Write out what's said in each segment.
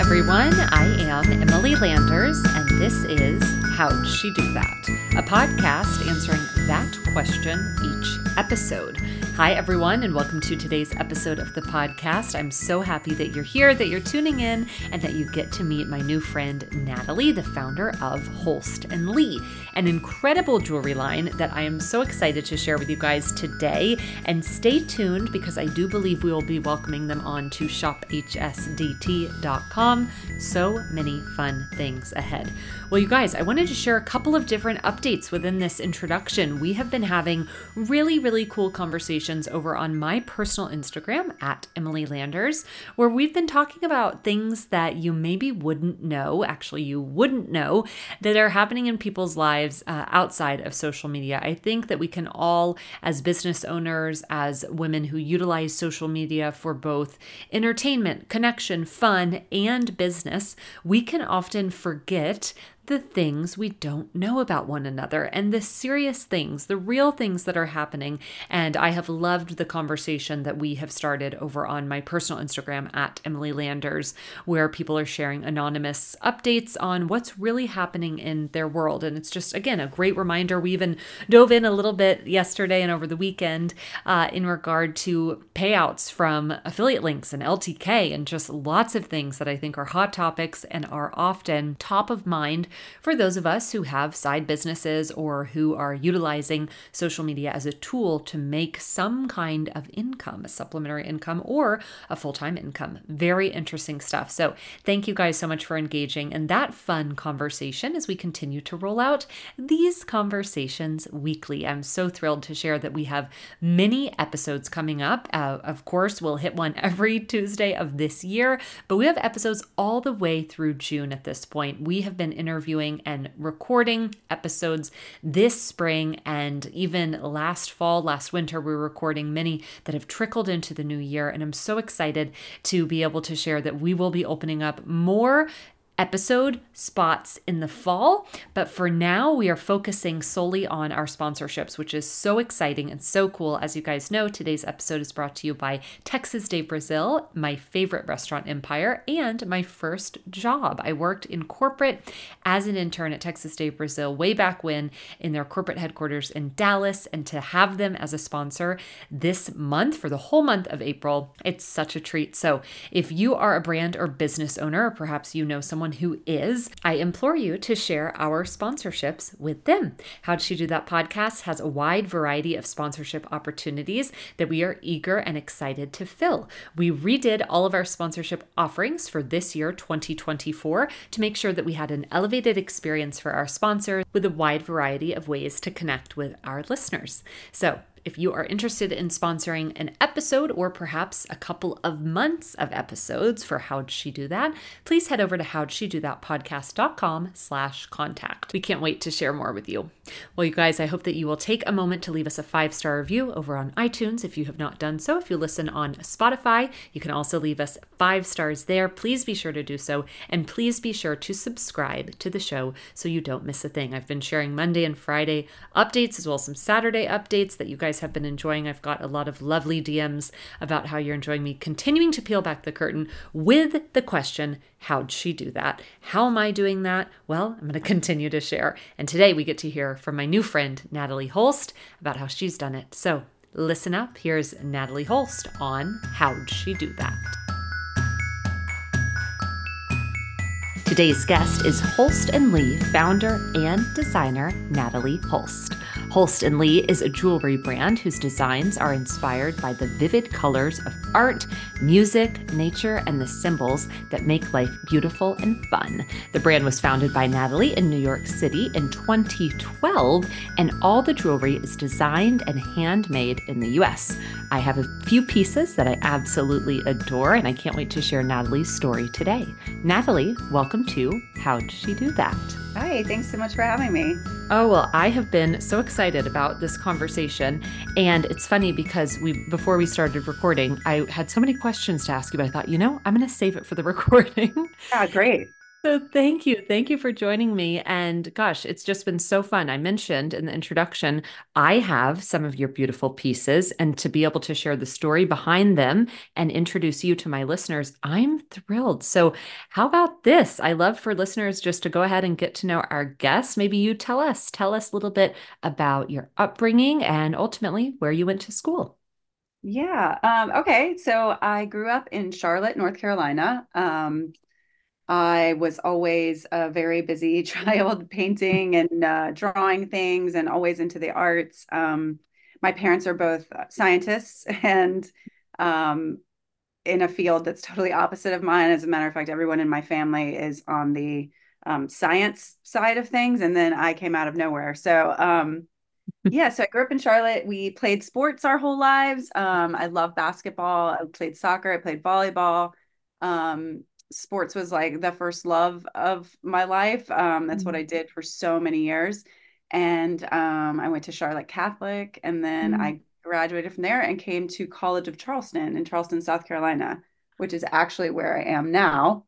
everyone. I am Emily Landers, and this is How'd She Do That? A podcast answering that question each episode. Hi, everyone, and welcome to today's episode of the podcast. I'm so happy that you're here, that you're tuning in, and that you get to meet my new friend, Natalie, the founder of Holst & Lee, an incredible jewelry line that I am so excited to share with you guys today. And stay tuned because I do believe we will be welcoming them on to shophsdt.com. So many fun things ahead. Well, you guys, I wanted to share a couple of different updates within this introduction. We have been having really cool conversations over on my personal Instagram at Emily Landers, where we've been talking about things that you maybe wouldn't know, actually you wouldn't know, that are happening in people's lives outside of social media. I think that we can all, as business owners, as women who utilize social media for both entertainment, connection, fun, and business, we can often forget the things we don't know about one another and the serious things, the real things that are happening. And I have loved the conversation that we have started over on my personal Instagram at Emily Landers, where people are sharing anonymous updates on what's really happening in their world. And it's just, again, a great reminder. We even dove in a little bit yesterday and over the weekend in regard to payouts from affiliate links and LTK and just lots of things that I think are hot topics and are often top of mind for those of us who have side businesses or who are utilizing social media as a tool to make some kind of income, a supplementary income or a full-time income. Very interesting stuff. So thank you guys so much for engaging in that fun conversation as we continue to roll out these conversations weekly. I'm so thrilled to share that we have many episodes coming up. Of course, we'll hit one every Tuesday of this year, but we have episodes all the way through June at this point. We have been interviewing and recording episodes this spring, and even last winter, we were recording many that have trickled into the new year. And I'm so excited to be able to share that we will be opening up more episode spots in the fall. But for now, we are focusing solely on our sponsorships, which is so exciting and so cool. As you guys know, today's episode is brought to you by Texas de Brazil, my favorite restaurant empire, and my first job. I worked in corporate as an intern at Texas de Brazil way back when in their corporate headquarters in Dallas, and to have them as a sponsor this month for the whole month of April, it's such a treat. So if you are a brand or business owner, or perhaps you know someone who is, I implore you to share our sponsorships with them. How'd She Do That podcast has a wide variety of sponsorship opportunities that we are eager and excited to fill. We redid all of our sponsorship offerings for this year, 2024, to make sure that we had an elevated experience for our sponsors with a wide variety of ways to connect with our listeners. So if you are interested in sponsoring an episode or perhaps a couple of months of episodes for How'd She Do That, please head over to howdshedothatpodcast.com/contact. We can't wait to share more with you. Well, you guys, I hope that you will take a moment to leave us a 5-star review over on iTunes if you have not done so. If you listen on Spotify, you can also leave us 5 stars there. Please be sure to do so. And please be sure to subscribe to the show so you don't miss a thing. I've been sharing Monday and Friday updates as well as some Saturday updates that you guys have been enjoying. I've got a lot of lovely DMs about how you're enjoying me continuing to peel back the curtain with the question, how'd she do that? How am I doing that? Well, I'm going to continue to share. And today we get to hear from my new friend, Natalie Holst, about how she's done it. So listen up. Here's Natalie Holst on How'd She Do That? Today's guest is Holst & Lee founder and designer Natalie Holst. Holst & Lee is a jewelry brand whose designs are inspired by the vivid colors of art, music, nature, and the symbols that make life beautiful and fun. The brand was founded by Natalie in New York City in 2012, and all the jewelry is designed and handmade in the US. I have a few pieces that I absolutely adore, and I can't wait to share Natalie's story today. Natalie, welcome to How'd She Do That? Hi, thanks so much for having me. Oh, well, I have been so excited about this conversation. And it's funny because before we started recording, I had so many questions to ask you, but I thought, I'm going to save it for the recording. Yeah, great. So thank you. Thank you for joining me. And gosh, it's just been so fun. I mentioned in the introduction, I have some of your beautiful pieces, and to be able to share the story behind them and introduce you to my listeners, I'm thrilled. So, how about this? I love for listeners just to go ahead and get to know our guests. Maybe you tell us a little bit about your upbringing and ultimately where you went to school. Yeah. Okay. So I grew up in Charlotte, North Carolina. I was always a very busy child, painting and drawing things, and always into the arts. My parents are both scientists, and um, in a field that's totally opposite of mine. As a matter of fact, everyone in my family is on the science side of things, and then I came out of nowhere. Yeah, so I grew up in Charlotte. We played sports our whole lives. I love basketball. I played soccer. I played volleyball. Sports was like the first love of my life. That's what I did for so many years. And I went to Charlotte Catholic, and then Mm. I graduated from there and came to College of Charleston in Charleston, South Carolina, which is actually where I am now.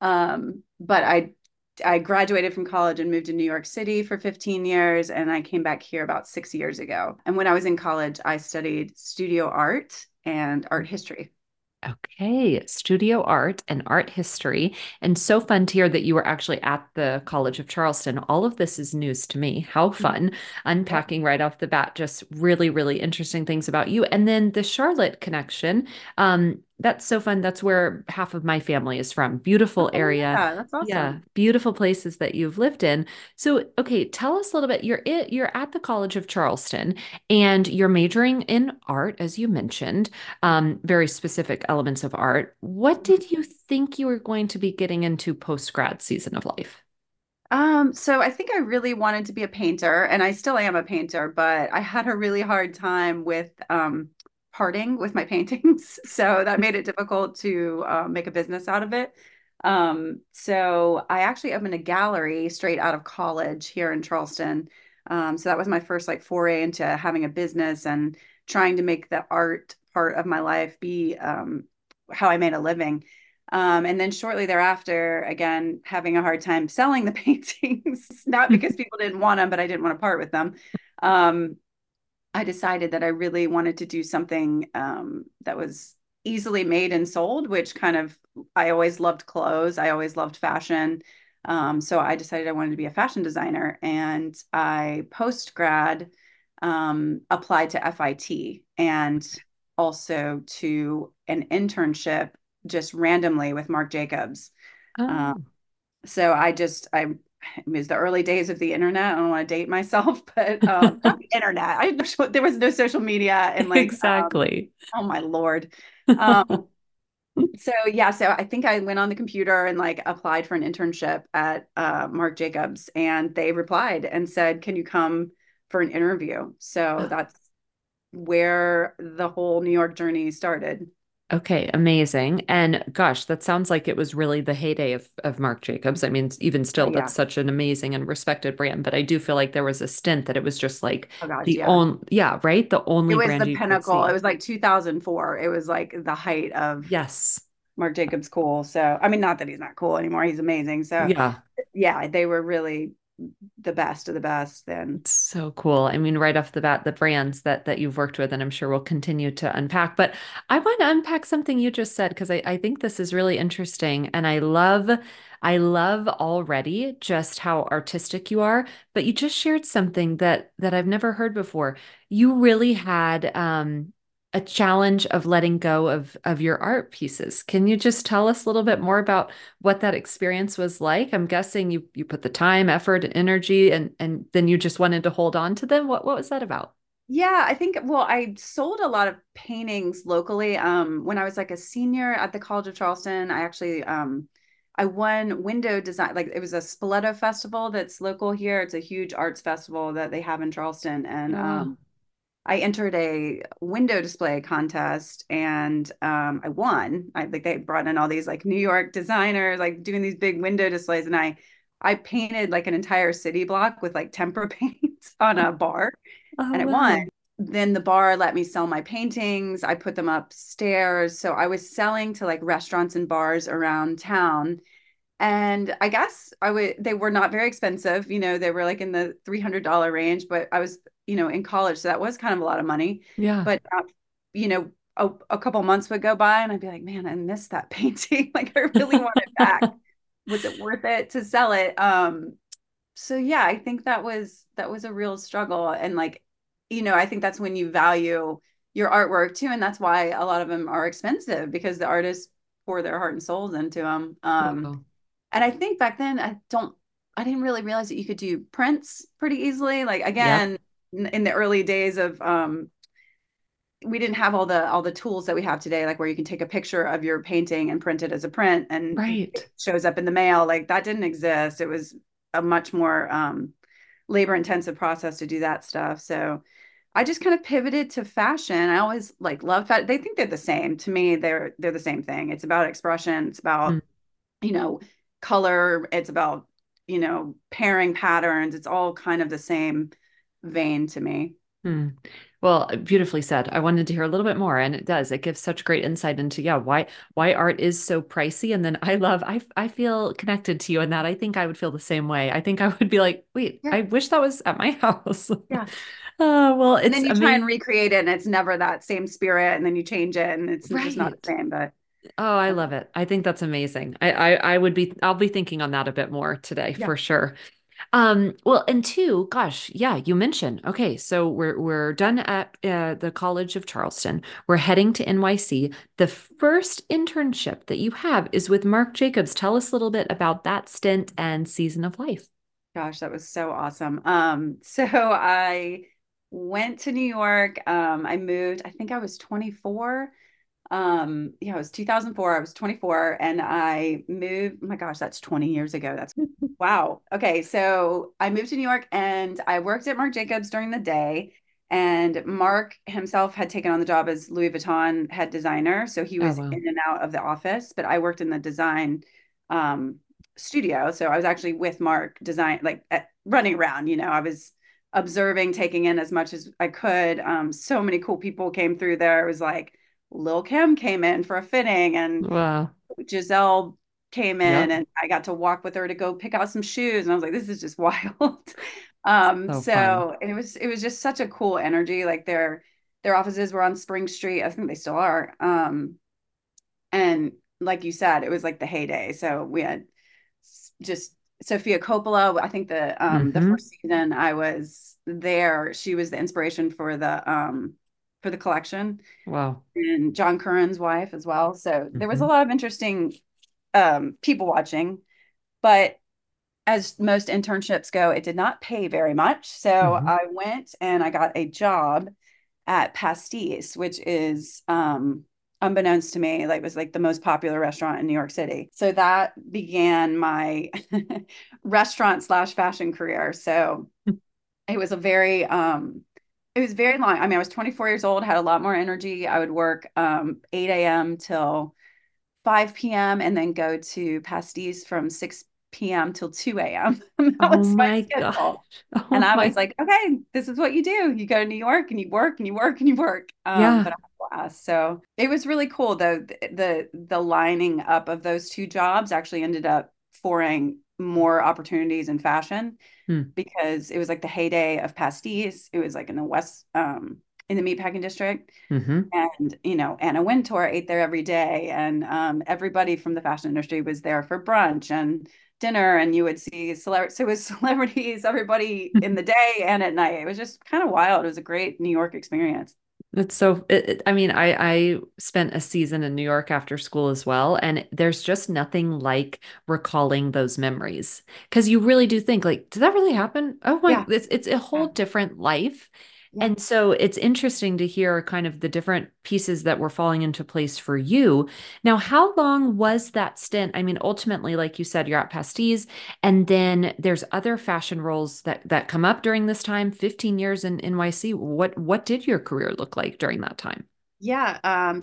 But I graduated from college and moved to New York City for 15 years, and I came back here about 6 years ago. And when I was in college, I studied studio art and art history. Okay, studio art and art history. And so fun to hear that you were actually at the College of Charleston. All of this is news to me. How fun. Yeah. Unpacking right off the bat, just really, really interesting things about you. And then the Charlotte connection. That's so fun. That's where half of my family is from. Beautiful Oh, area. yeah, that's Yeah, awesome. beautiful places that you've lived in. So, okay, tell us a little bit. You're at the College of Charleston and you're majoring in art, as you mentioned, very specific elements of art. What did you think you were going to be getting into post-grad season of life? So I think I really wanted to be a painter, and I still am a painter, but I had a really hard time with parting with my paintings. So that made it difficult to make a business out of it. So I actually opened a gallery straight out of college here in Charleston. So that was my first like foray into having a business and trying to make the art part of my life be how I made a living. And then shortly thereafter, again, having a hard time selling the paintings, not because people didn't want them, but I didn't want to part with them. Um, I decided that I really wanted to do something that was easily made and sold, which kind of, I always loved clothes. I always loved fashion. So I decided I wanted to be a fashion designer. And I post grad applied to FIT and also to an internship just randomly with Marc Jacobs. Um, Oh, I it was the early days of the internet. I don't want to date myself, but not the internet. There was no social media and like, exactly. oh my Lord. Um, so yeah, so I think I went on the computer and like applied for an internship at Marc Jacobs, and they replied and said, "Can you come for an interview?" So that's where the whole New York journey started. Okay, amazing. And gosh, that sounds like it was really the heyday of Marc Jacobs. I mean, even Oh still, that's yeah. such an amazing and respected brand. But I do feel like there was a stint that it was just like Oh gosh, the yeah. only, yeah, right? The It only was brand the you could pinnacle. It see. was like 2004. It was like the height of Yes. Marc Jacobs cool. So, I mean, not that he's not cool anymore. He's amazing. So, Yeah. yeah, they were really the best of the best then. It's so cool. I mean, right off the bat, the brands that you've worked with, and I'm sure we'll continue to unpack. But I want to unpack something you just said because I think this is really interesting. And I love already just how artistic you are. But you just shared something that I've never heard before. You really had a challenge of letting go of your art pieces. Can you just tell us a little bit more about what that experience was like? I'm guessing you put the time, effort, and energy, and then you just wanted to hold on to them. What was that about? Yeah, I think, well, I sold a lot of paintings locally. When I was like a senior at the College of Charleston, I won window design. Like it was a Spoleto festival that's local here. It's a huge arts festival that they have in Charleston. And Oh, I entered a window display contest and I won. I like they brought in all these like New York designers like doing these big window displays, and I painted like an entire city block with like tempera paint on a bar, oh and I won. wow. Then the bar let me sell my paintings. I put them upstairs. So I was selling to like restaurants and bars around town. And I guess they were not very expensive. They were like in the $300 range, but I was, in college. So that was kind of a lot of money. Yeah. But, a couple months would go by and I'd be like, man, I missed that painting. Like I really want it back. Was it worth it to sell it? So yeah, I think that was a real struggle. And like, I think that's when you value your artwork too. And that's why a lot of them are expensive because the artists pour their heart and souls into them. Wow. And I think back then I didn't really realize that you could do prints pretty easily. Like Yep. again, in the early days of we didn't have all the tools that we have today, like where you can take a picture of your painting and print it as a print and Right. it shows up in the mail. Like that didn't exist. It was a much more labor intensive process to do that stuff. So I just kind of pivoted to fashion. I always like love fashion. They think they're the same. To me, they're the same thing. It's about expression. It's Mm, about, you know, color. It's about, pairing patterns. It's all kind of the same vein to me. mm. Well, beautifully said. I wanted to hear a little bit more, and it does. It gives such great insight into, yeah, why art is so pricey. And then I feel connected to you in that. I think I would feel the same way. I think I would be like, wait, Yeah. I wish that was at my house. Yeah. Well, And it's then you try and amazing. recreate it and it's never that same spirit. And then you change it and it's just not Right. the same. But Oh, I uh, love it. I think that's amazing. I'll be thinking on that a bit more today yeah, for sure. Well, and two, gosh, yeah, you mentioned. Okay, so we're done at the College of Charleston. We're heading to NYC. The first internship that you have is with Marc Jacobs. Tell us a little bit about that stint and season of life. gosh, that was so awesome. So I went to New York. I moved, I think I was 24. Yeah, it was 2004. I was 24 and I moved. Oh my gosh, that's 20 years ago. That's wow. Okay, so I moved to New York and I worked at Marc Jacobs during the day. And Mark himself had taken on the job as Louis Vuitton head designer. So he Oh, was wow. in and out of the office, but I worked in the design um, studio. So I was actually with Mark design, like running around, I was observing, taking in as much as I could. So many cool people came through there. It was like, Lil Kim came in for a fitting and Wow. Giselle came in Yep. and I got to walk with her to go pick out some shoes. And I was like, this is just wild. So fun. So and it was just such a cool energy. Like their offices were on Spring Street. I think they still are. And like you said, it was like the heyday. So we had just Sophia Coppola. I think the Mm-hmm. first season I was there, she was the inspiration for the collection Wow. and John Curran's wife as well. So there was a Mm-hmm. lot of interesting people watching, but as most internships go, it did not pay very much. So Mm-hmm. I went and I got a job at Pastis, which is unbeknownst to me, like was like the most popular restaurant in New York City. So that began my restaurant slash fashion career. So it was a very it was very long. I mean, I was 24 years old, had a lot more energy. I would work 8 a.m. till 5 p.m. and then go to pasties from 6 p.m. till 2 a.m. That Oh was my my gosh. schedule. And Oh I was my. like, okay, this is what you do. You go to New York and you work and you work and you work. But Yeah. I had a blast. So it was really cool though. The lining up of those two jobs actually ended up pouring more opportunities in fashion Hmm. because it was like the heyday of pasties. It was like in the West, in the meatpacking district. Mm-hmm. And, Anna Wintour ate there every day. And everybody from the fashion industry was there for brunch and dinner. And you would see celebrities. So it was celebrities, everybody in the day and at night. It was just kind of wild. It was a great New York experience. It's so, I mean, I spent a season in New York after school as well, and there's just nothing like recalling those memories because you really do think like, did that really happen? Oh my, Yeah. it's a whole Yeah. different life. Yeah. And so it's interesting to hear kind of the different pieces that were falling into place for you. Now, how long was that stint? I mean, ultimately, like you said, you're at Pastis, and then there's other fashion roles that come up during this time, 15 years in NYC. What did your career look like during that time? Yeah.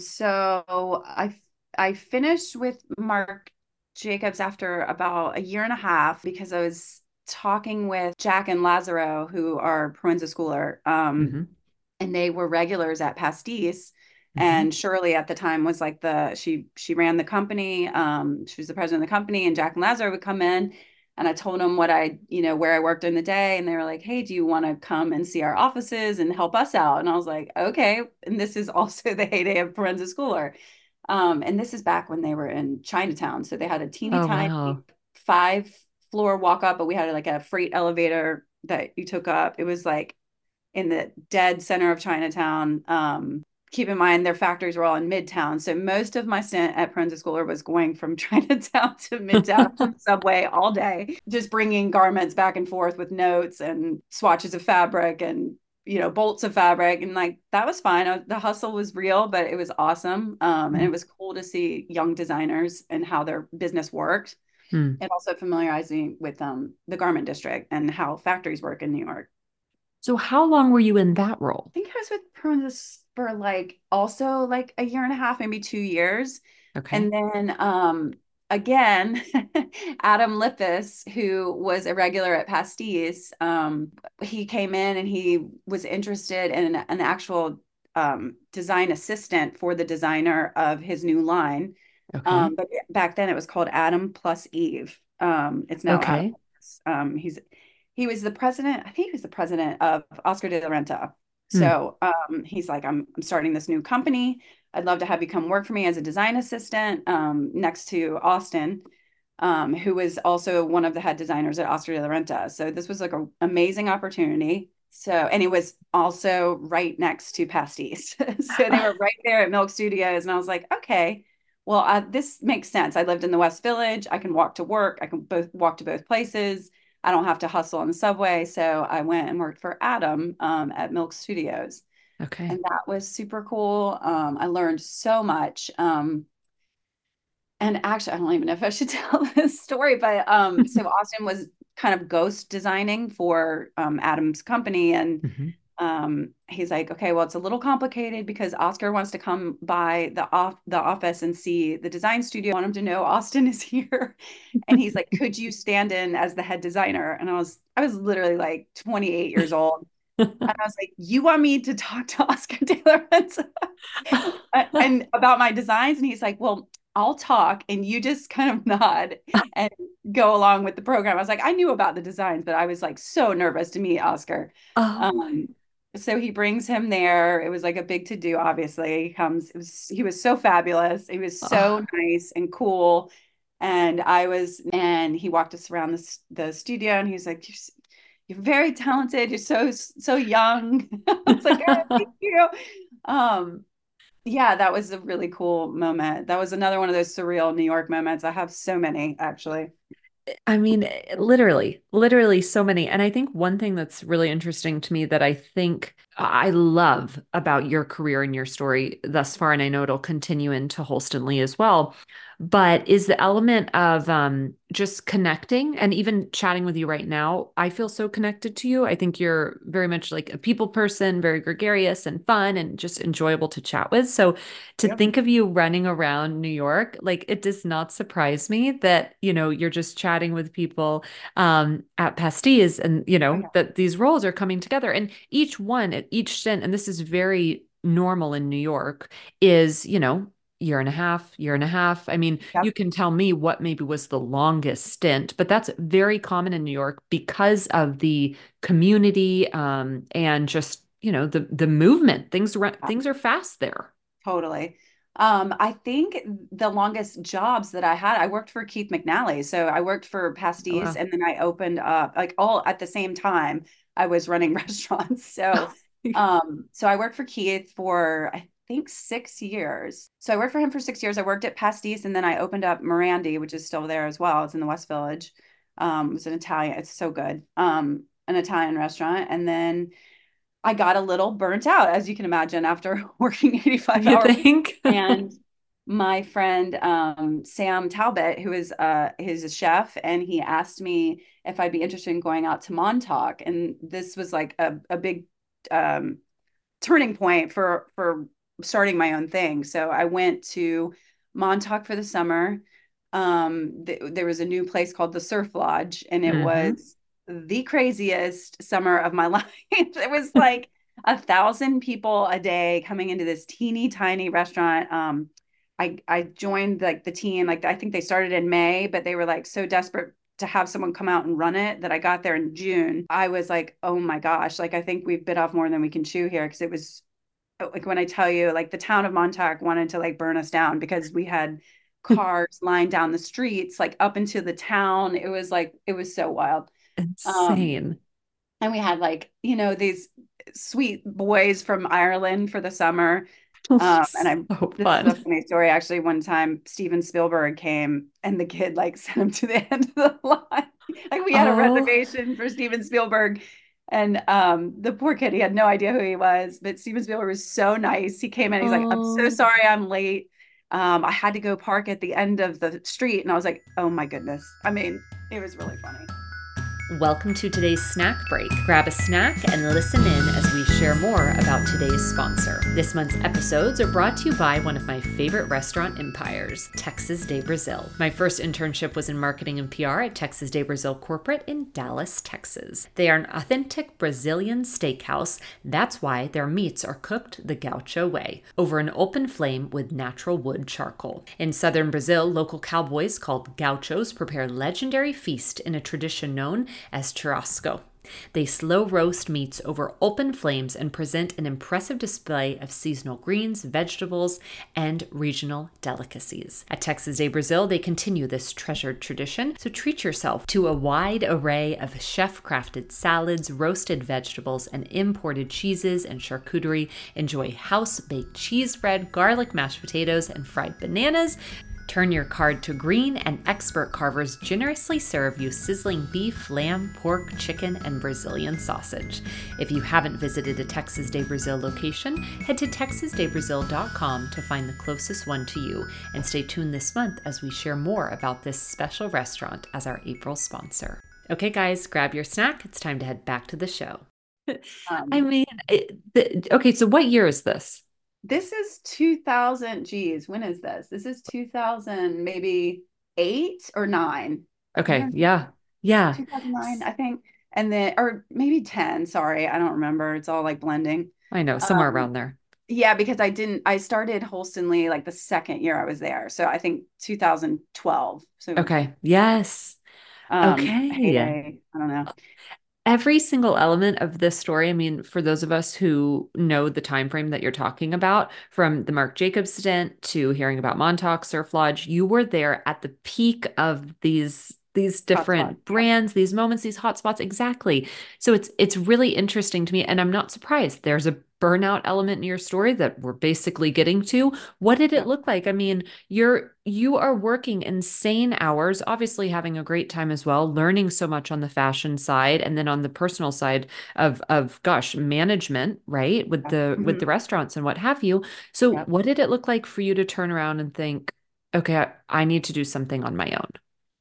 So I finished with Marc Jacobs after about a year and a half because I was talking with Jack and Lazaro, who are Proenza Schooler. Hmm. And they were regulars at Pastis. Mhm. And Shirley at the time was like she ran the company. She was the president of the company, and Jack and Lazar would come in. And I told them what where I worked during the day. And they were like, hey, do you want to come and see our offices and help us out? And I was like, okay. And this is also the heyday of Forensic Schooler. And this is back when they were in Chinatown. So they had a teeny Oh, tiny wow. 5-floor walk up, but we had like a freight elevator that you took up. It was like in the dead center of Chinatown. Keep in mind their factories were all in Midtown. So most of my stint at Forensic Schooler was going from Chinatown to Midtown on the subway all day, just bringing garments back and forth with notes and swatches of fabric and bolts of fabric. And like that was fine. The hustle was real, but it was awesome. And it was cool to see young designers and how their business worked, Hmm. and also familiarizing with the garment district and how factories work in New York. So how long were you in that role? Think I was with Pearls for like also like a year and a half, maybe 2 years. Okay. And then again, Adam Lippis, who was a regular at Pastis, he came in and he was interested in an actual design assistant for the designer of his new line. Okay. But back then it was called Adam plus Eve. It's now Adam. Okay. He was the president. I think he was the president of Oscar de la Renta. Hmm. So he's like, I'm starting this new company. I'd love to have you come work for me as a design assistant next to Austin, who was also one of the head designers at Oscar de la Renta. So this was like an amazing opportunity. So, and it was also right next to Pastis. So they were right there at Milk Studios. And I was like, okay, well, this makes sense. I lived in the West Village. I can walk to work. I can both walk to both places. I don't have to hustle on the subway. So I went and worked for Adam at Milk Studios. Okay. And that was super cool. I learned so much. And actually, I don't even know if I should tell this story, but so Austin was kind of ghost designing for Adam's company. And Mhm. he's like, okay, well, it's a little complicated because Oscar wants to come by the office and see the design studio. I want him to know Austin is here. And he's like, could you stand in as the head designer? And I was literally like 28 years old. And I was like, you want me to talk to Oscar De La Renta and about my designs? And he's like, well, I'll talk and you just kind of nod and go along with the program. I was like, I knew about the designs, but I was like so nervous to meet Oscar. Oh my. Um, so he brings him there. It was like a big to do, obviously. He was so fabulous. He was so Oh, nice and cool. And he walked us around the studio and he was like, you're very talented. You're so young. I was like, oh, thank you. Um, yeah, that was a really cool moment. That was another one of those surreal New York moments. I have so many actually. I mean, literally so many. And I think one thing that's really interesting to me that I think I love about your career and your story thus far, and I know it'll continue into Holston Lee as well, but is the element of just connecting and even chatting with you right now. I feel so connected to you. I think you're very much like a people person, very gregarious and fun and just enjoyable to chat with. So to Yep. think of you running around New York, like it does not surprise me that, you're just chatting with people at Pasties and, Oh yeah. that these roles are coming together. And each one at each stint, and this is very normal in New York, is, year and a half, year and a half. I mean, you Yep. can tell me what maybe was the longest stint, but that's very common in New York because of the community and just, the movement. Things are fast there. Totally. I think the longest jobs that I had, I worked for Keith McNally. So I worked for Oh, Pastis wow. and then I opened up like all at the same time I was running restaurants. So I worked for Keith for I think 6 years. So I worked for him for 6 years. I worked at Pastis and then I opened up Morandi, which is still there as well. It's in the West Village. It's an Italian, it's so good. An Italian restaurant. And then I got a little burnt out, as you can imagine, after working 85 You hour weeks. think? And my friend Sam Talbot, who is he's a chef, and he asked me if I'd be interested in going out to Montauk. And this was like a big um, turning point for starting my own thing. So I went to Montauk for the summer. There was a new place called the Surf Lodge, and it Hmm. was the craziest summer of my life. It was like 1,000 people a day coming into this teeny tiny restaurant. I joined like the team, like I think they started in May, but they were like so desperate to have someone come out and run it that I got there in June. I was like, oh my gosh, like I think we've bit off more than we can chew here because it was like when I tell you, like the town of Montauk wanted to like burn us down because we had cars lined down the streets, like up into the town. It was like it was so wild. Um, Insane. and we had like, these sweet boys from Ireland for the summer. And So this is a fun. funny story. Actually, one time Steven Spielberg came and the kid like sent him to the end of the line. Like we had a Oh, reservation for Steven Spielberg. And the poor kid, he had no idea who he was, but Steven Spielberg was so nice. He came in, he's like, I'm so oh. sorry I'm late. I had to go park at the end of the street. And I was like, oh my goodness. I mean, it was really funny. Welcome to today's snack break. Grab a snack and listen in as we share more about today's sponsor. This month's episodes are brought to you by one of my favorite restaurant empires, Texas de Brazil. My first internship was in marketing and PR at Texas de Brazil Corporate in Dallas, Texas. They are an authentic Brazilian steakhouse. That's why their meats are cooked the gaucho way, over an open flame with natural wood charcoal. In southern Brazil, local cowboys called gauchos prepare legendary feast in a tradition known as churrasco. They slow roast meats over open flames and present an impressive display of seasonal greens, vegetables, and regional delicacies. At Texas de Brazil, they continue this treasured tradition, so treat yourself to a wide array of chef-crafted salads, roasted vegetables, and imported cheeses and charcuterie. Enjoy house-baked cheese bread, garlic mashed potatoes, and fried bananas. Turn your card to green, and expert carvers generously serve you sizzling beef, lamb, pork, chicken, and Brazilian sausage. If you haven't visited a Texas de Brazil location, head to texasdebrazil.com to find the closest one to you, and stay tuned this month as we share more about this special restaurant as our April sponsor. Okay, guys, grab your snack. It's time to head back to the show. I Um, mean, okay, so what year is this? This is 2000. Geez, when is this? This is 2000, maybe 8 or 9. Okay, When, yeah, yeah. 2009, I think. And then, or maybe 10. Sorry, I don't remember. It's all like blending. I know, somewhere Um, around there. yeah, because I started Holstonly like the second year I was there. So I think 2012. So, Okay. Yes. Okay. heyday. I don't know. Every single element of this story, I mean, for those of us who know the time frame that you're talking about, from the Marc Jacobs stint to hearing about Montauk Surf Lodge, you were there at the peak of these Hotspot. different Yeah. brands, these moments, these hotspots. Exactly. So it's really interesting to me, and I'm not surprised. There's a burnout element in your story that we're basically getting to. What did it Yeah. look like? I mean, you are working insane hours, obviously having a great time as well, learning so much on the fashion side and then on the personal side of gosh, management, right? With Yeah. the Mhm. restaurants and what have you. So Yep. what did it look like for you to turn around and think, okay, I need to do something on my own?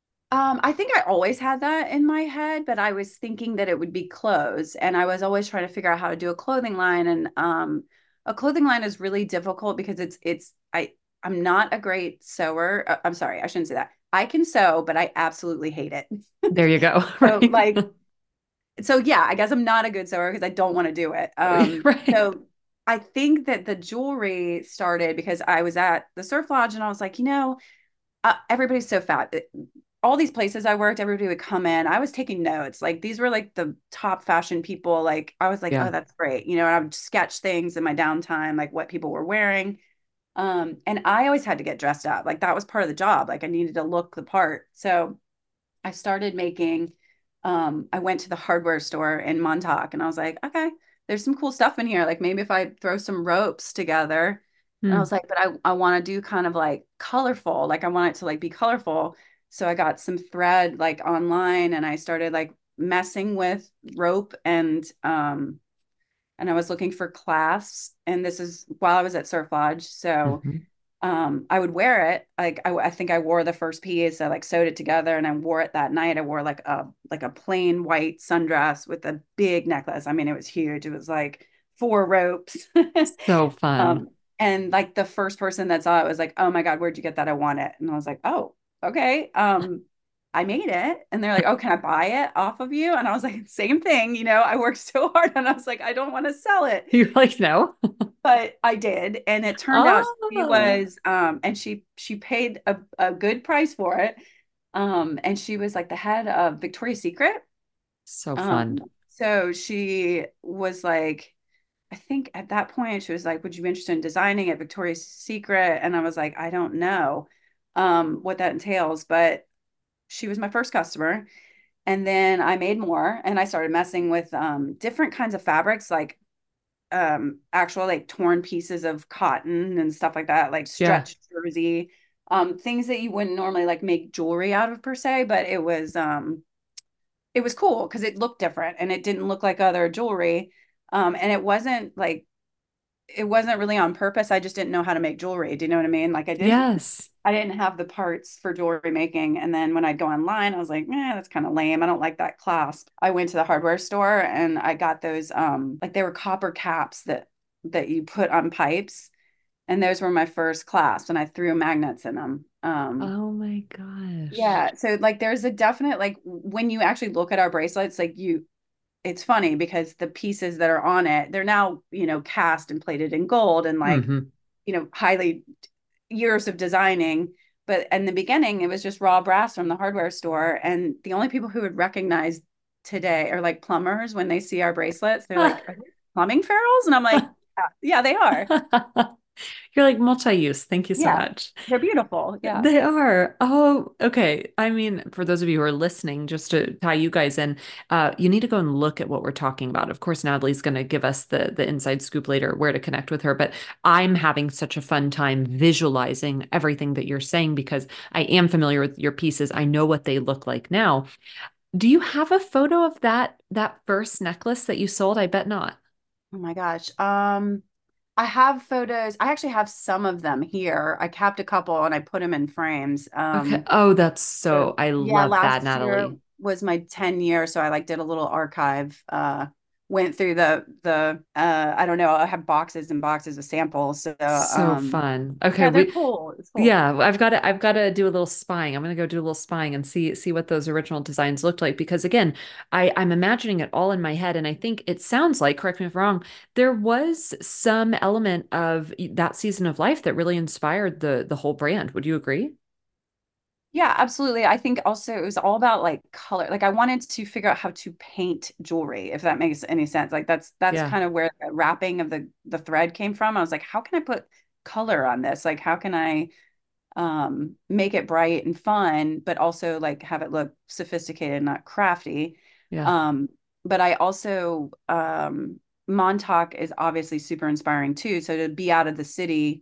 I think I always had that in my head, but I was thinking that it would be clothes, and I was always trying to figure out how to do a clothing line. And a clothing line is really difficult because I'm not a great sewer. I'm sorry, I shouldn't say that. I can sew, but I absolutely hate it. There you go. So Right. like, so yeah, I guess I'm not a good sewer because I don't want to do it. Right. So I think that the jewelry started because I was at the Surf Lodge and I was like, everybody's so fat. All these places I worked, everybody would come in. I was taking notes. Like these were like the top fashion people. Like I was like, oh, Yeah. that's great. And I would sketch things in my downtime, like what people were wearing. And I always had to get dressed up. Like that was part of the job. Like I needed to look the part. So I started making, I went to the hardware store in Montauk and I was like, okay, there's some cool stuff in here. Like maybe if I throw some ropes together. And I Hmm. was like, but I want to do kind of like colorful. Like I want it to like be colorful. So I got some thread like online and I started like messing with rope and I was looking for clasps. And this is while I was at Surf Lodge. So Mhm. I would wear it. Like I think I wore the first piece. I like sewed it together and I wore it that night. I wore like a plain white sundress with a big necklace. I mean, it was huge. It was like 4 ropes. So fun. um, and like the first person that saw it was like, "Oh my God, where'd you get that? I want it." And I was like, "Oh, okay." I made it. And they're like, oh, can I buy it off of you? And I was like, same thing. I worked so hard and I was like, I don't want to sell it. You're like, no. But I did. And it turned out she Oh, was, and she paid a good price for it. And she was like the head of Victoria's Secret. so fun. Um, so she was like, I think at that point she was like, would you be interested in designing at Victoria's Secret? And I was like, I don't know what that entails, but she was my first customer. And then I made more and I started messing with different kinds of fabrics, like actual like torn pieces of cotton and stuff like that, like Yeah. stretch jersey, things that you wouldn't normally like make jewelry out of per se, but it was cool because it looked different and it didn't look like other jewelry. And it wasn't really on purpose. I just didn't know how to make jewelry. Do you know what I mean? Like Yes. I didn't have the parts for jewelry making. And then when I'd go online, I was like, that's kind of lame. I don't like that clasp. I went to the hardware store and I got those like they were copper caps that you put on pipes. And those were my first clasps and I threw magnets in them. Oh my gosh. Yeah, so like there's a definite like when you actually look at our bracelets, like it's funny because the pieces that are on it, they're now, cast and plated in gold and like, Hmm. highly years of designing. But in the beginning, it was just raw brass from the hardware store. And the only people who would recognize today are like plumbers when they see our bracelets. They're like, are they plumbing ferrules? And I'm like, yeah, they are. You're like multi-use. Thank you so Yeah, much. they're beautiful. Yeah. They are. Oh, okay. I mean, for those of you who are listening, just to tie you guys in, you need to go and look at what we're talking about. Of course, Natalie's going to give us the inside scoop later, where to connect with her. But I'm having such a fun time visualizing everything that you're saying because I am familiar with your pieces. I know what they look like now. Do you have a photo of that first necklace that you sold? I bet not. Oh my gosh. I have photos. I actually have some of them here. I capped a couple and I put them in frames. Okay. Oh, that's So, so, I yeah, love that, last year Natalie. was my 10 year, so I like did a little archive. Went through the I don't know, I have boxes and boxes of samples. So So fun. Okay, yeah, they're cool. It's cool. yeah, I've got to do a little spying. I'm gonna go do a little spying and see what those original designs looked like because again, I'm imagining it all in my head and I think it sounds like, correct me if I'm wrong, there was some element of that season of life that really inspired the whole brand. Would you agree? Yeah, absolutely. I think also it was all about like color. Like I wanted to figure out how to paint jewelry, if that makes any sense. Like that's Yeah. kind of where the wrapping of the thread came from. I was like, how can I put color on this? Like how can I make it bright and fun, but also like have it look sophisticated, not crafty. Yeah. Um, but I also Montauk is obviously super inspiring too. So to be out of the city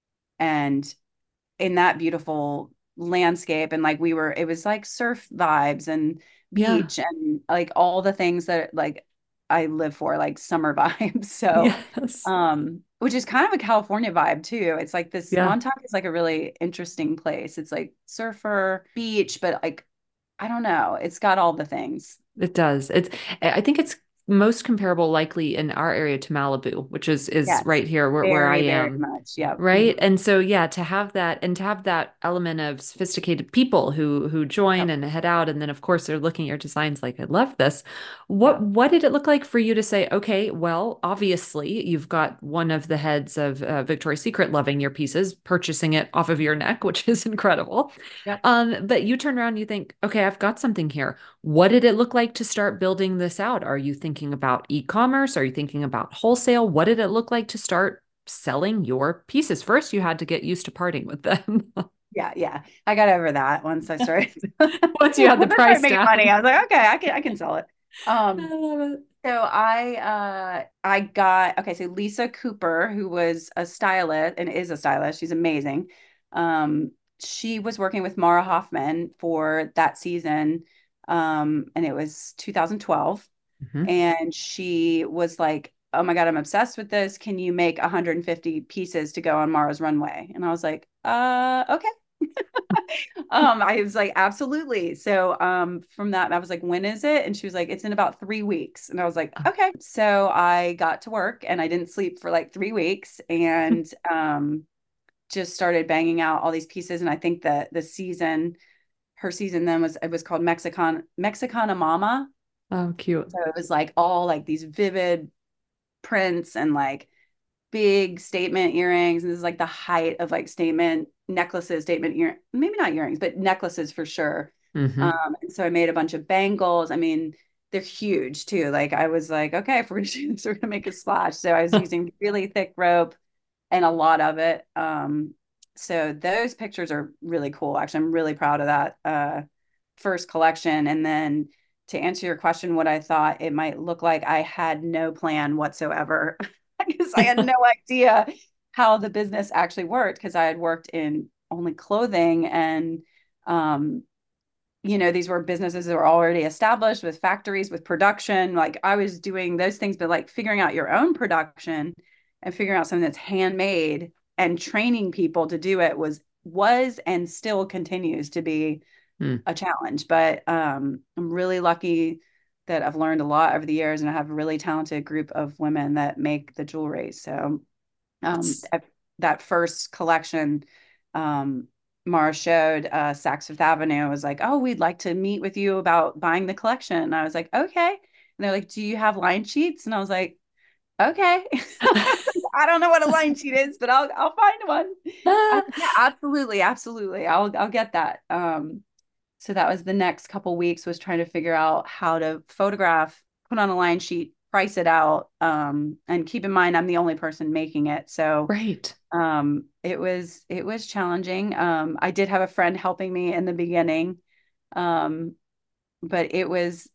and in that beautiful landscape and like it was like surf vibes and Yeah. beach and like all the things that like I live for, like summer vibes. So Yes. which is kind of a California vibe too. It's like this Yeah. Montauk is like a really interesting place. It's like surfer beach, but like I don't know. It's got all the things. It does. I think it's most comparable likely in our area to Malibu, which is Yes. right here where I Very, very am. much. Yep. Right. Mhm. And so yeah, to have that and to have that element of sophisticated people who join Yep. and head out and then of course they're looking at your designs like I love this. Yep. What did it look like for you to say, okay, well, obviously you've got one of the heads of Victoria's Secret loving your pieces, purchasing it off of your neck, which is incredible. Yep. But you turn around and you think, okay, I've got something here. What did it look like to start building this out? Are you thinking about e-commerce? Are you thinking about wholesale? What did it look like to start selling your pieces? First, you had to get used to parting with them. Yeah, yeah. I got over that once I started Once you had the once I started price making money. down. I was like, okay, I can sell it. I Um, love it. so I got okay, so Lisa Cooper, who was a stylist and is a stylist, she's amazing. Um, she was working with Mara Hoffman for that season. And it was 2012. Mhm. And she was like, oh my God, I'm obsessed with this. Can you make 150 pieces to go on Mara's runway? And I was like, okay. I was like, absolutely. So from that, I was like, when is it? And she was like, it's in about 3 weeks. And I was like, okay. So I got to work and I didn't sleep for like 3 weeks and just started banging out all these pieces. And I think that the season, her season then was, it was called Mexicana Mama. Oh, cute. So it was like all like these vivid prints and like big statement earrings. And this is like the height of like statement necklaces, statement ear, maybe not earrings, but necklaces for sure. Hmm. And so I made a bunch of bangles. I mean, they're huge too. Like I was like, okay, if we're gonna do this, we're gonna make a splash. So I was using really thick rope and a lot of it. So those pictures are really cool. Actually, I'm really proud of that first collection. And then to answer your question, what I thought it might look like, I had no plan whatsoever because I had no idea how the business actually worked because I had worked in only clothing and um, these were businesses that were already established with factories, with production. Like I was doing those things, but like figuring out your own production and figuring out something that's handmade and training people to do it was and still continues to be Mm. a challenge. But I'm really lucky that I've learned a lot over the years, and I have a really talented group of women that make the jewelry. So That's that first collection, um, Mara showed Saks Fifth Avenue was like, oh, we'd like to meet with you about buying the collection. And I was like, okay. And they're like, do you have line sheets? And I was like, okay. I don't know what a line sheet is, but I'll find one. Yeah, absolutely, absolutely. I'll get that. So that was the next couple weeks was trying to figure out how to photograph, put on a line sheet, price it out, and keep in mind I'm the only person making it. So right. it was challenging. I did have a friend helping me in the beginning, um, but it was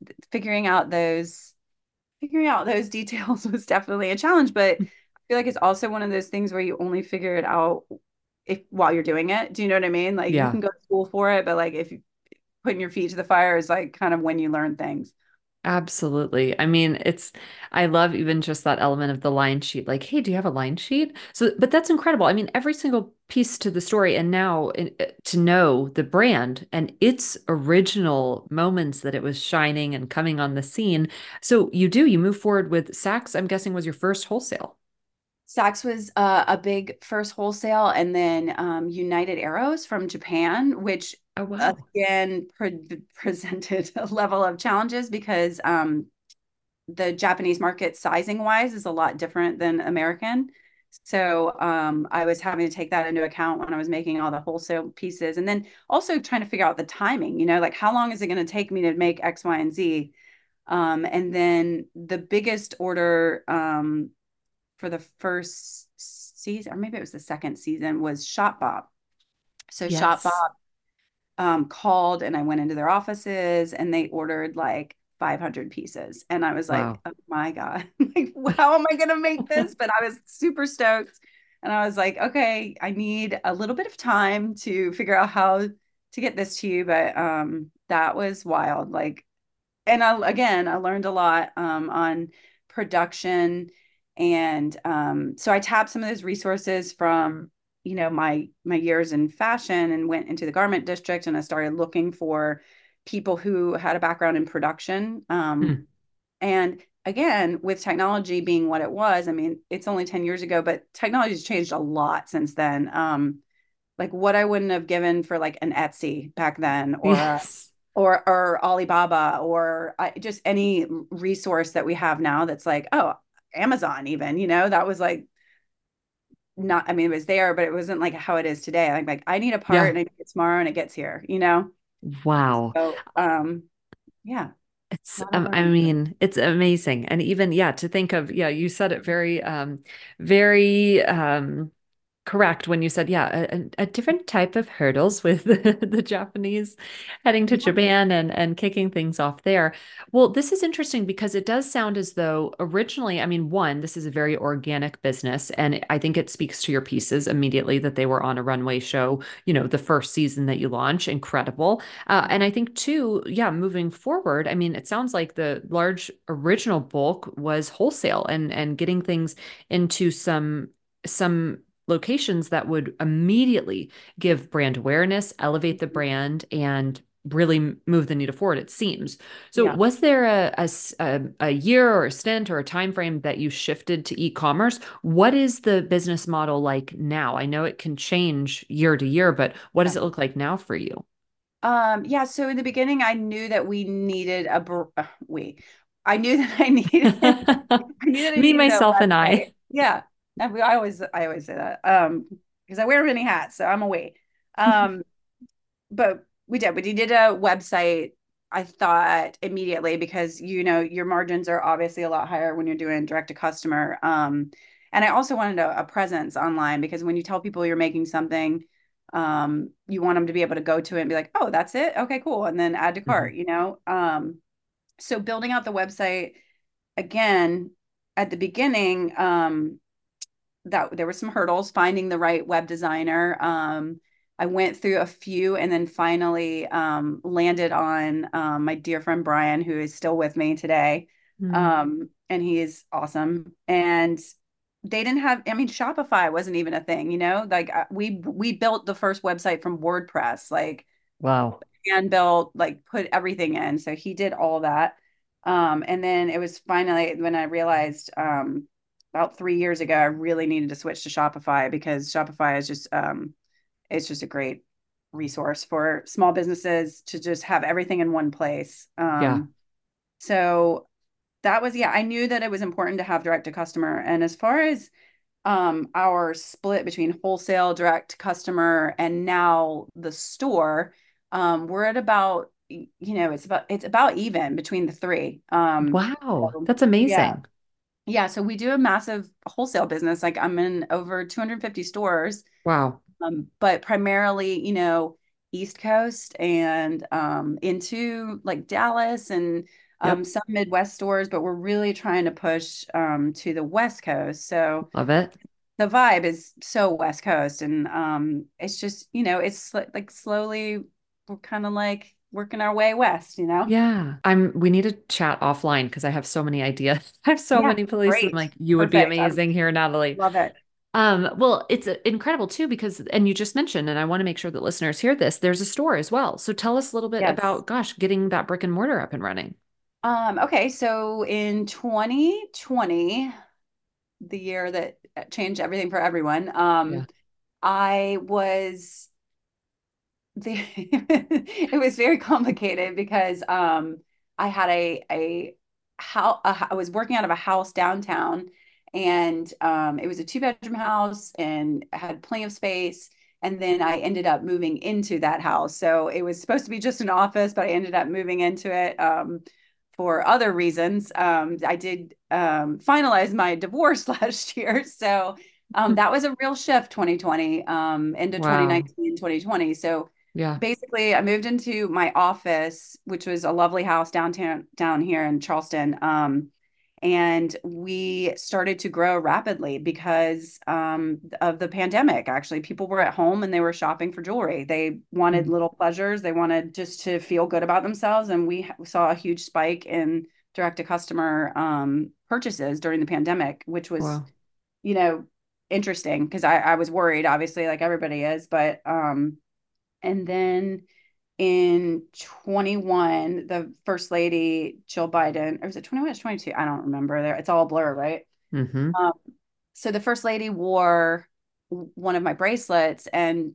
figuring out those details was definitely a challenge. But I feel like it's also one of those things where you only figure it out if while you're doing it. Do you know what I mean? Like you Yeah. can go to school for it, but like if you putting your feet to the fire is like kind of when you learn things. Absolutely. I mean, I love even just that element of the line sheet. Like, hey, do you have a line sheet? So, but that's incredible. I mean, every single piece to the story, and now to know the brand and its original moments that it was shining and coming on the scene. So you move forward with Saks, I'm guessing was your first wholesale. Saks was a big first wholesale, and then United Arrows from Japan, which Oh, wow. again presented a level of challenges because the Japanese market sizing wise is a lot different than American. So I was having to take that into account when I was making all the wholesale pieces, and then also trying to figure out the timing. Like how long is it going to take me to make X, Y, and Z? And then the biggest order for the first season, or maybe it was the second season, was Shopbop. So Yes. Shopbop called and I went into their offices and they ordered like 500 pieces. And I was like, Wow. oh my God, like, how am I going to make this? But I was super stoked. And I was like, okay, I need a little bit of time to figure out how to get this to you. But that was wild. Like, and I learned a lot on production, and so I tapped some of those resources from my years in fashion and went into the garment district, and I started looking for people who had a background in production. Hmm. And again, with technology being what it was, I mean, it's only 10 years ago, but technology has changed a lot since then. Like what I wouldn't have given for like an Etsy back then, Yes. or Alibaba, or just any resource that we have now that's like, oh, Amazon even, that was like not, I mean, it was there, but it wasn't like how it is today. Like I need a part Yeah. and I need it tomorrow and it gets here. Wow. So yeah, a lot of I learning. mean, it's amazing. And even, yeah, to think of, yeah, you said it very, correct when you said, yeah, a different type of hurdles with the Japanese heading to Yeah. Japan and kicking things off there. Well, this is interesting because it does sound as though originally, I mean, one, this is a very organic business, and I think it speaks to your pieces immediately that they were on a runway show, the first season that you launch, incredible. And I think two, yeah, moving forward, I mean, it sounds like the large original bulk was wholesale and getting things into some locations that would immediately give brand awareness, elevate the brand, and really move the needle forward, it seems. So Yeah. was there a year or a stint or a time frame that you shifted to e-commerce? What is the business model like now? I know it can change year to year, but what Yeah. does it look like now for you? Yeah, so in the beginning, I knew that we needed I knew that I needed, I knew that I Me, needed a myself, and website. I. Yeah, and I always say that, because I wear many hats, so I'm a we. Um, but we did a website. I thought immediately because your margins are obviously a lot higher when you're doing direct to customer. And I also wanted a presence online because when you tell people you're making something, you want them to be able to go to it and be like, oh, that's it, okay, cool, and then add to Mhm. cart. So building out the website again at the beginning, that there were some hurdles finding the right web designer. I went through a few and then finally landed on my dear friend Brian, who is still with me today. Mm. And he is awesome. And they didn't have, I mean, Shopify wasn't even a thing, like we built the first website from WordPress, like Wow. hand built, like put everything in. So he did all that. And then it was finally when I realized about 3 years ago, I really needed to switch to Shopify because Shopify is just it's just a great resource for small businesses to just have everything in one place. Yeah. So that was, yeah, I knew that it was important to have direct to customer. And as far as our split between wholesale, direct customer, and now the store, we're at about, it's about even between the three. Wow. So That's yeah. amazing. Yeah, so we do a massive wholesale business. Like I'm in over 250 stores, Wow. but primarily, East Coast and into like Dallas and Yep. some Midwest stores, but we're really trying to push to the West Coast. So Love it. the vibe is so West Coast, and it's just, like slowly we're kind of like working our way west. Yeah. We need to chat offline because I have so many ideas. I have so Yeah, many places. I'm great. like, you would be Perfect. I amazing here, Natalie. love it. Well, it's incredible too because, and you just mentioned, and I want to make sure that listeners hear this, there's a store as well. So tell us a little bit Yes. about, gosh, getting that brick and mortar up and running. Okay, so in 2020, the year that changed everything for everyone, Yeah. I was it was very complicated because I had a how I was working out of a house downtown, and it was a two-bedroom house and had plenty of space. And then I ended up moving into that house. So it was supposed to be just an office, but I ended up moving into it for other reasons. I did finalize my divorce last year. So that was a real shift 2020 into Wow. 2019 and 2020. So Yeah. basically I moved into my office, which was a lovely house downtown down here in Charleston. And we started to grow rapidly because of the pandemic. Actually, people were at home and they were shopping for jewelry. They wanted Mm. little pleasures. They wanted just to feel good about themselves. And we saw a huge spike in direct to customer purchases during the pandemic, which was, Wow. you know, interesting because I was worried, obviously, like everybody is. But and then in 21, the first lady, Jill Biden, or was it 21 or 22? I don't remember there. It's all a blur, right? Mm-hmm. Um, so the first lady wore one of my bracelets, and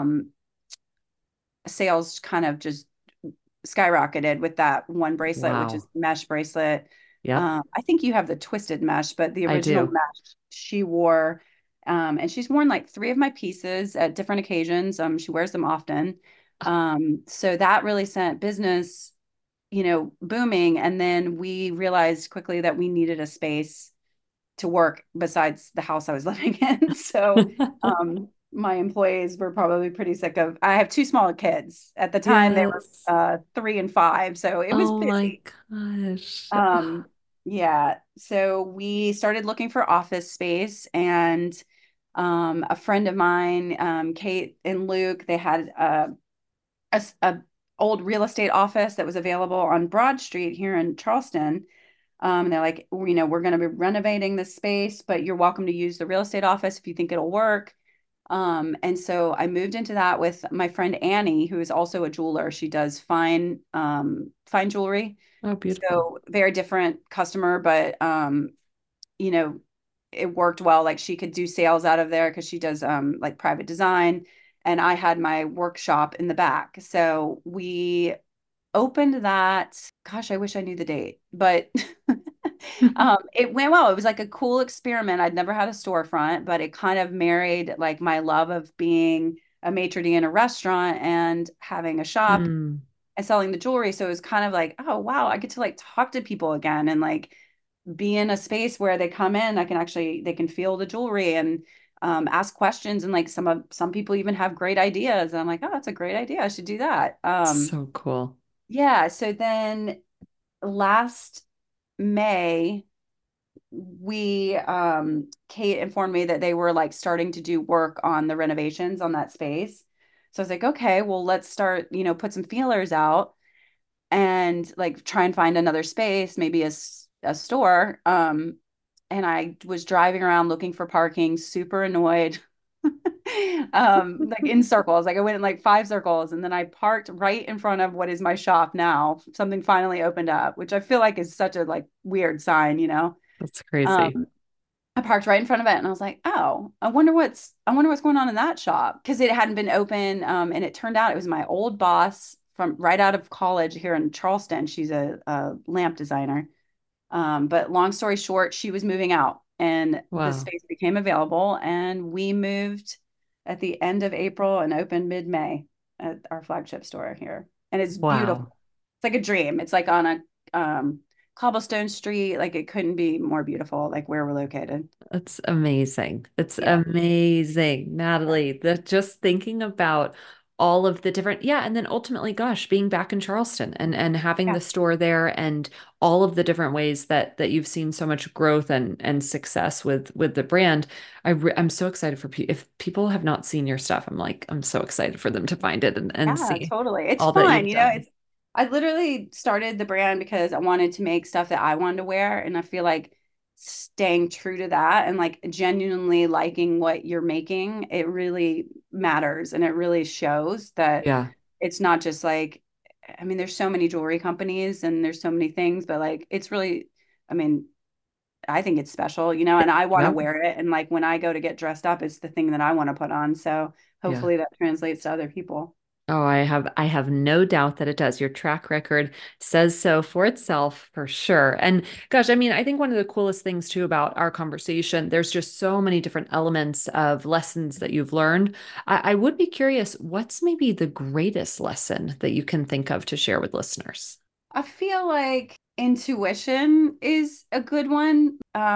sales kind of just skyrocketed with that one bracelet, which is Wow. mesh bracelet. Yep. I think you have the twisted mesh, but the I original do. mesh she wore, and she's worn like three of my pieces at different occasions. She wears them often. So that really sent business, booming. And then we realized quickly that we needed a space to work besides the house I was living in. So my employees were probably pretty sick of. I have two small kids. At the time, they were Yes. 3 and 5, so it was Oh my busy. gosh. Um, yeah, so we started looking for office space, and a friend of mine, Kate and Luke, they had a old real estate office that was available on Broad Street here in Charleston. And they're like, we're going to be renovating this space, but you're welcome to use the real estate office if you think it'll work. And so I moved into that with my friend Annie, who is also a jeweler. She does fine jewelry. Oh, beautiful. So very different customer, but you know, it worked well. Like she could do sales out of there because she does like private design. and I had my workshop in the back. So we opened that. Gosh, I wish I knew the date, but it went well. It was like a cool experiment. I'd never had a storefront, but it kind of married like my love of being a maitre d' in a restaurant and having a shop Mm, and selling the jewelry. So it was kind of like, oh wow, I get to like talk to people again and like be in a space where they come in, I can actually they can feel the jewelry and ask questions, and like some people even have great ideas. And I'm like, oh, that's a great idea. I should do that. so cool. Yeah. So then last May, we Kate informed me that they were like starting to do work on the renovations on that space. So I was like, okay, well, let's start, put some feelers out and like try and find another space, maybe a store. And I was driving around looking for parking, super annoyed. Like in circles. Like I went in like 5 circles, and then I parked right in front of what is my shop now. Something finally opened up, which I feel like is such a like weird sign. That's crazy. Um, I parked right in front of it, and I was like, "Oh, I wonder what's going on in that shop," because it hadn't been open. And it turned out it was my old boss from right out of college here in Charleston. She's a lamp designer. But long story short, she was moving out, and the Wow. space became available, and we moved at the end of April and opened mid-May at our flagship store here. And it's beautiful. Wow. It's like a dream. It's like on a cobblestone street. Like it couldn't be more beautiful, like where we're located. That's amazing. It's Yeah. amazing, Natalie. That just thinking about all of the different, yeah, and then ultimately, gosh, being back in Charleston and having Yeah. the store there and all of the different ways that you've seen so much growth and success with the brand. I'm so excited for pe if people have not seen your stuff. I'm so excited for them to find it and Yeah, see totally. It's all that fun. you've done. I literally started the brand because I wanted to make stuff that I wanted to wear. And I feel like staying true to that and like genuinely liking what you're making, it really matters. And it really shows that Yeah. it's not just like, I mean, there's so many jewelry companies and there's so many things, but like, it's really, I mean, I think it's special, and I want to Yep. wear it. And like when I go to get dressed up, it's the thing that I want to put on. So Yeah. hopefully that translates to other people. Oh, I have no doubt that it does. Your track record says so for itself for sure. And gosh, I mean, I think one of the coolest things too about our conversation, there's just so many different elements of lessons that you've learned. I would be curious, what's maybe the greatest lesson that you can think of to share with listeners? I feel like intuition is a good one.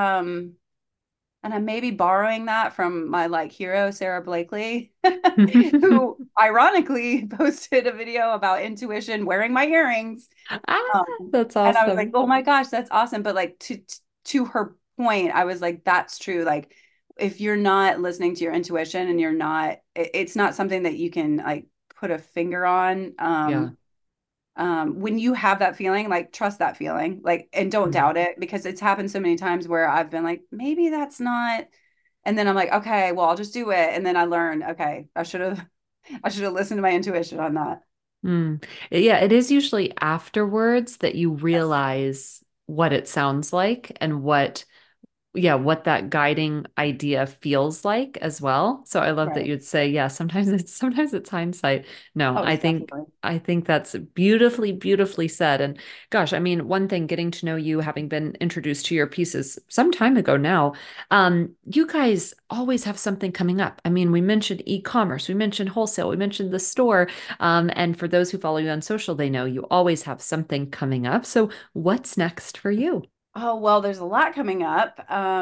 And I'm maybe borrowing that from my like hero, Sarah Blakely, who ironically posted a video about intuition wearing my earrings. Ah, Um, that's and I was like, awesome. oh my gosh, that's awesome. But like to her point, I was like, that's true. Like if you're not listening to your intuition and you're not, it's not something that you can like put a finger on. Yeah. When you have that feeling, like trust that feeling, like, and don't Mm. doubt it, because it's happened so many times where I've been like, maybe that's not, and then I'm like, okay, well, I'll just do it. And then I learned, okay, I should have listened to my intuition on that. Mm. Yeah, it is usually afterwards that you Yes. realize what it sounds like and what that guiding idea feels like as well. So I love that Right. you'd say, yeah, sometimes it's hindsight. No, Oh, I it's think definitely. I think that's beautifully, beautifully said. And gosh, I mean, one thing getting to know you, having been introduced to your pieces some time ago now, you guys always have something coming up. I mean, we mentioned e-commerce, we mentioned wholesale, we mentioned the store. And for those who follow you on social, they know you always have something coming up. So what's next for you? Oh, well, there's a lot coming up.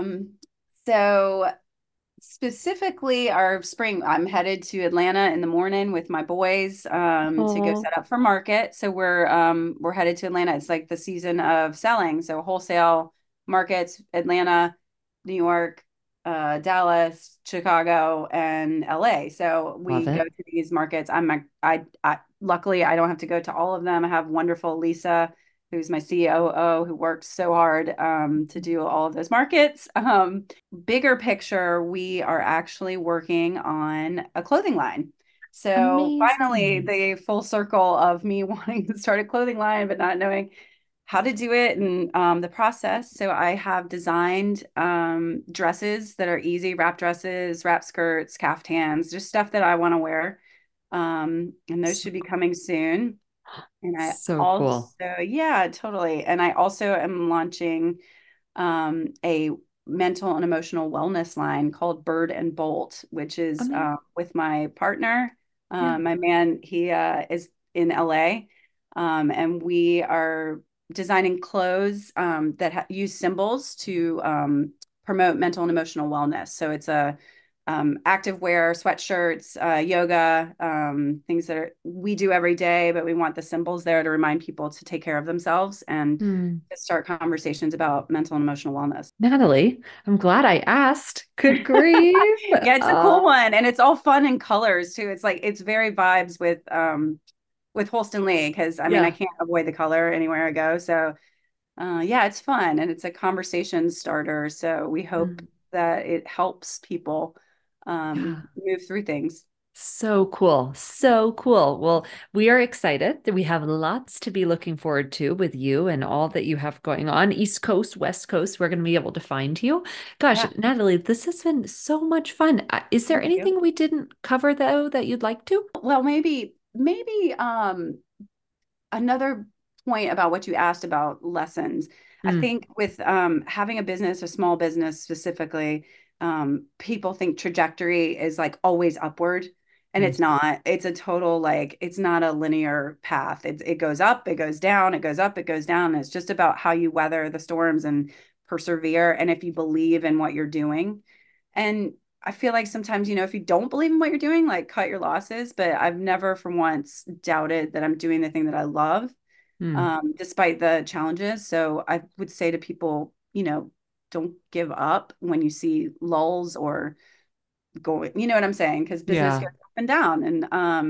So specifically our spring, I'm headed to Atlanta in the morning with my boys to go Oh, set up for market. So we're headed to Atlanta. It's like the season of selling. So wholesale markets, Atlanta, New York, Dallas, Chicago, and LA. So love we go it. to these markets. I luckily I don't have to go to all of them. I have wonderful Lisa, who's my COO, who works so hard to do all of those markets. Bigger picture, we are actually working on a clothing line. So finally, Amazing. the full circle of me wanting to start a clothing line, but not knowing. how to do it and the process. So I have designed dresses that are easy, wrap dresses, wrap skirts, caftans, just stuff that I want to wear. And those So, should be coming soon. And I so cool. also, yeah, totally. And I also am launching a mental and emotional wellness line called Bird and Bolt, which I is mean, with my partner. yeah. My man, he is in LA, and we are designing clothes that use symbols to promote mental and emotional wellness. So it's a active wear, sweatshirts, yoga, things that we do every day, but we want the symbols there to remind people to take care of themselves and Hmm. to start conversations about mental and emotional wellness. Natalie, I'm glad I asked. Good grief. Yeah, it's a cool Uh, one, and it's all fun and colors too. It's like it's very vibes with Holston Lee because I mean I yeah. can't avoid the color anywhere I go. So yeah, it's fun and it's a conversation starter. So we hope Mm, that it helps people yeah. move through things. So cool. So cool. Well, we are excited that we have lots to be looking forward to with you and all that you have going on. East Coast, West Coast, we're going to be able to find you. Gosh, Yeah, Natalie, this has been so much fun. Is there thank you. anything we didn't cover though that you'd like to? Well, maybe another point about what you asked about lessons. I Mm, think with having a business, a small business specifically, people think trajectory is like always upward, and mm, it's not. It's a total like it's not a linear path. It goes up, it goes down, it goes up, it goes down. It's just about how you weather the storms and persevere, and if you believe in what you're doing. And I feel like sometimes, if you don't believe in what you're doing, like cut your losses. But I've never for once doubted that I'm doing the thing that I love, mm. despite the challenges. So I would say to people, don't give up when you see lulls or going, you know what I'm saying? Because business Yeah. goes up and down. And,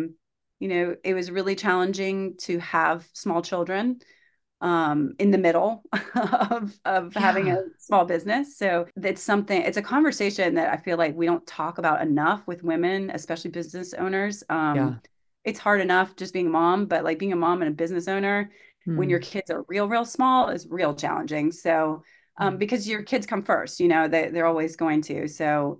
it was really challenging to have small children in the middle of having a Yeah. small business. So it's a conversation that I feel like we don't talk about enough with women, especially business owners. Yeah. It's hard enough just being a mom, but like being a mom and a business owner when your Mm, kids are real small is real challenging. So mm, because your kids come first, they're always going to. So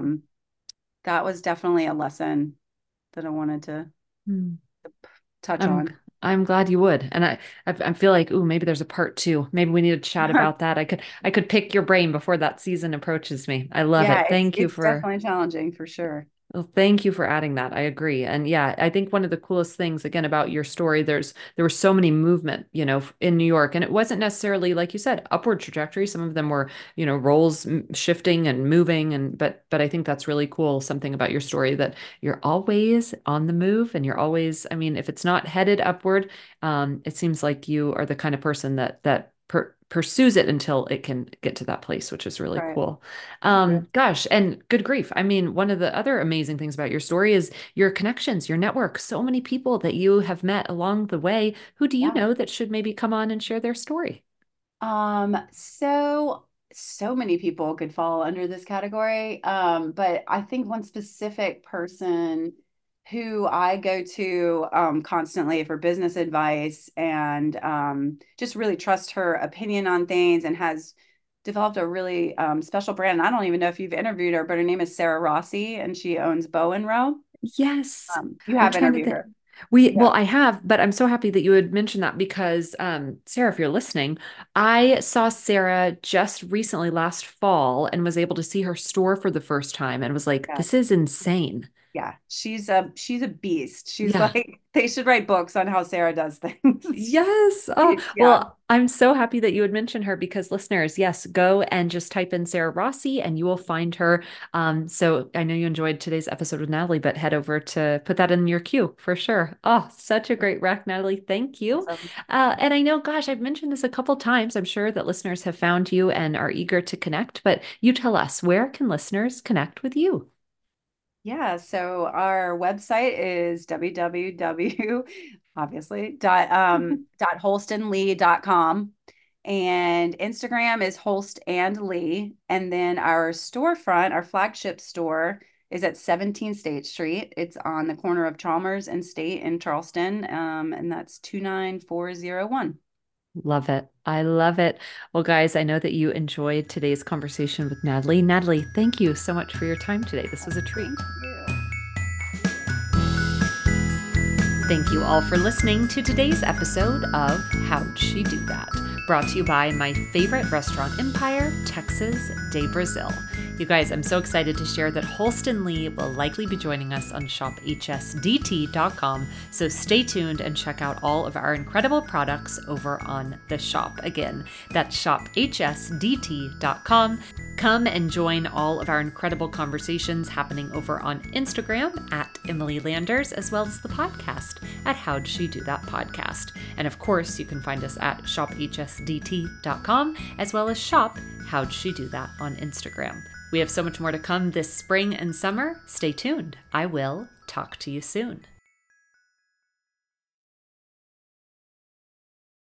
that was definitely a lesson that I wanted to mm. touch I'm on. I'm glad you would. And I feel like, ooh, maybe there's a part two. Maybe we need to chat about that. I could pick your brain before that season approaches me. I love Yeah, it. it's Thank you it's for definitely challenging for sure. Well, thank you for adding that. I agree. And yeah, I think one of the coolest things again about your story, there was so many movement, in New York, and it wasn't necessarily like you said, upward trajectory. Some of them were, roles shifting and moving but I think that's really cool something about your story that you're always on the move and you're always, I mean, if it's not headed upward, it seems like you are the kind of person that pursues it until it can get to that place, which is really Right. cool. Agree. Gosh, and good grief. I mean, one of the other amazing things about your story is your connections, your network. So many people that you have met along the way. Who do you Yeah. know that should maybe come on and share their story? So many people could fall under this category. But I think one specific person who I go to constantly for business advice and just really trust her opinion on things and has developed a really special brand. I don't even know if you've interviewed her, but her name is Sarah Rossi and she owns Bow and Row. Yes. You I'm have trying to interviewed think. her. Well, Yeah. I have, but I'm so happy that you had mentioned that because, Sarah, if you're listening, I saw Sarah just recently last fall and was able to see her store for the first time and was like, Yeah. this is insane. Yeah, she's a beast. She's Yeah. like they should write books on how Sarah does things. Yes. Oh, Yeah, well, I'm so happy that you would mention her because listeners, yes, go and just type in Sarah Rossi and you will find her. So I know you enjoyed today's episode with Natalie, but head over to put that in your queue for sure. Oh, such a great rec, Natalie. Thank you. awesome. And I know, gosh, I've mentioned this a couple times. I'm sure that listeners have found you and are eager to connect, but you tell us, where can listeners connect with you? Yeah, so our website is www obviously dot holstonlee.com, and Instagram is Holst and Lee, and then our storefront, our flagship store is at 17 State Street. It's on the corner of Chalmers and State in Charleston, and that's 29401. Love it. I love it. Well, guys, I know that you enjoyed today's conversation with Natalie. Natalie, thank you so much for your time today. This was a treat. Thank you. Thank you all for listening to today's episode of How'd She Do That? Brought to you by my favorite restaurant empire, Texas de Brazil. You guys, I'm so excited to share that Holston Lee will likely be joining us on shophsdt.com, so stay tuned and check out all of our incredible products over on the shop. Again, that's shophsdt.com. Come and join all of our incredible conversations happening over on Instagram at Emily Landers, as well as the podcast at How'd She Do That Podcast. And of course, you can find us at shophsdt.com, as well as shop How'd She Do That on Instagram. We have so much more to come this spring and summer. Stay tuned. I will talk to you soon.